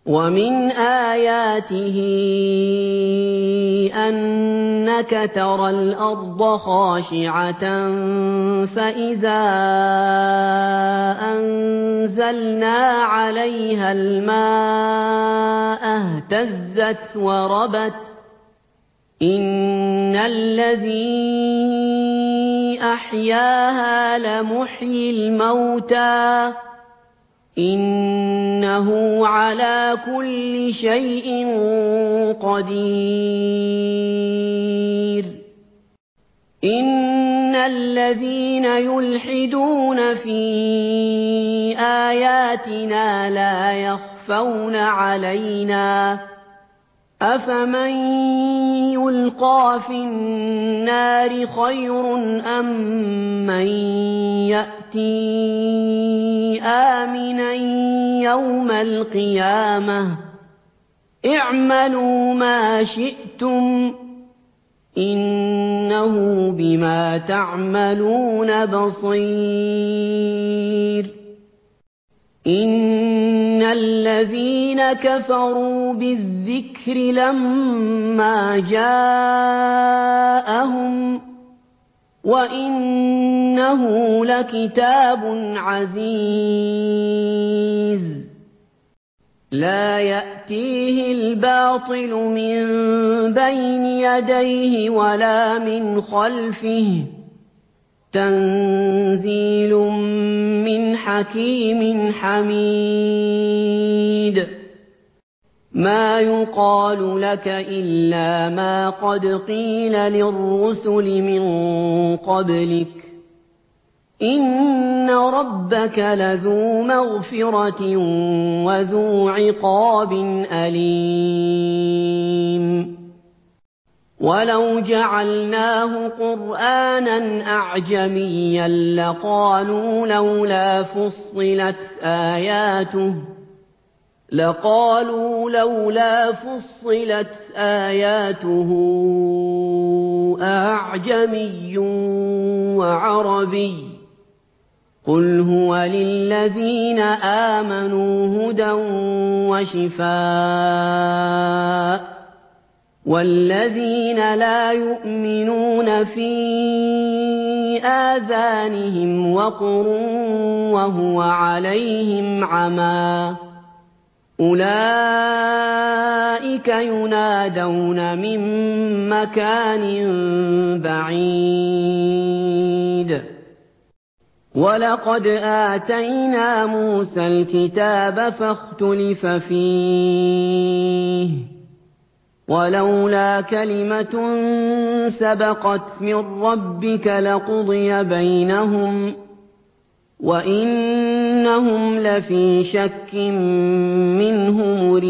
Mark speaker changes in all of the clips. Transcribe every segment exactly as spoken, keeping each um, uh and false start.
Speaker 1: وَمِنْ آيَاتِهِ أَنَّكَ تَرَى الْأَرْضَ خَاشِعَةً فَإِذَا أَنزَلْنَا عَلَيْهَا الْمَاءَ اهْتَزَّتْ وَرَبَتْ ۚ إِنَّ الَّذِي أَحْيَاهَا لَمُحْيِي الْمَوْتَىٰ ۚ إِنَّهُ عَلَىٰ كُلِّ شَيْءٍ قَدِيرٌ إِنَّ الَّذِينَ يُلْحِدُونَ فِي آيَاتِنَا لَا يَخْفَوْنَ عَلَيْنَا ۗ أَفَمَن يُلْقَىٰ فِي النَّارِ خَيْرٌ أَم مَّن يَأْتِي آمِنًا يَوْمَ الْقِيَامَةِ ۚ اعْمَلُوا مَا شِئْتُمْ ۖ إِنَّهُ بِمَا تَعْمَلُونَ بَصِيرٌ إِنَّ الَّذِينَ كَفَرُوا بِالذِّكْرِ لَمَّا جَاءَهُمْ ۖ وَإِنَّهُ لَكِتَابٌ عَزِيزٌ لَّا يَأْتِيهِ الْبَاطِلُ مِن بَيْنِ يَدَيْهِ وَلَا مِنْ خَلْفِهِ ۖ تَنزِيلٌ مِّنْ حَكِيمٍ حَمِيدٍ مَا يُقَالُ لَكَ إِلَّا مَا قَدْ قِيلَ لِلرُّسُلِ مِن قَبْلِكَ ۚ إِنَّ رَبَّكَ لَذُو مَغْفِرَةٍ وَذُو عِقَابٍ أَلِيمٍ وَلَوْ جَعَلْنَاهُ قُرْآنًا أَعْجَمِيًّا لَّقَالُوا لَوْلَا فُصِّلَتْ آيَاتُهُ أَأَعْجَمِيٌّ وَعَرَبِيٌّ ۗ قُلْ هُوَ لِلَّذِينَ آمَنُوا هُدًى وَشِفَاءٌ ۖ وَالَّذِينَ لَا يُؤْمِنُونَ فِي آذَانِهِمْ وَقْرٌ وَهُوَ عَلَيْهِمْ عَمًى ۚ أُولَٰئِكَ يُنَادَوْنَ مِن مَّكَانٍ بَعِيدٍ وَلَقَدْ آتَيْنَا مُوسَى الْكِتَابَ فَاخْتُلِفَ فِيهِ ۚ وَلَوْلَا كَلِمَةٌ سَبَقَتْ مِن رَّبِّكَ لَقُضِيَ بَيْنَهُمْ ۚ وَإِنَّهُمْ لَفِي شَكٍّ مِّنْهُ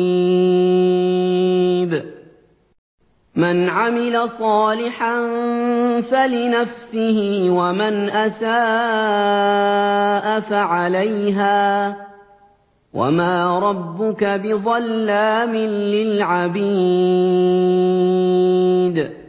Speaker 1: مُرِيبٍ مَنْ عَمِلَ صَالِحًا فَلِنَفْسِهِ وَمَنْ أَسَاءَ فَعَلَيْهَا ۗ وَمَا رَبُّكَ بِظَلَّامٍ لِّلْعَبِيدِ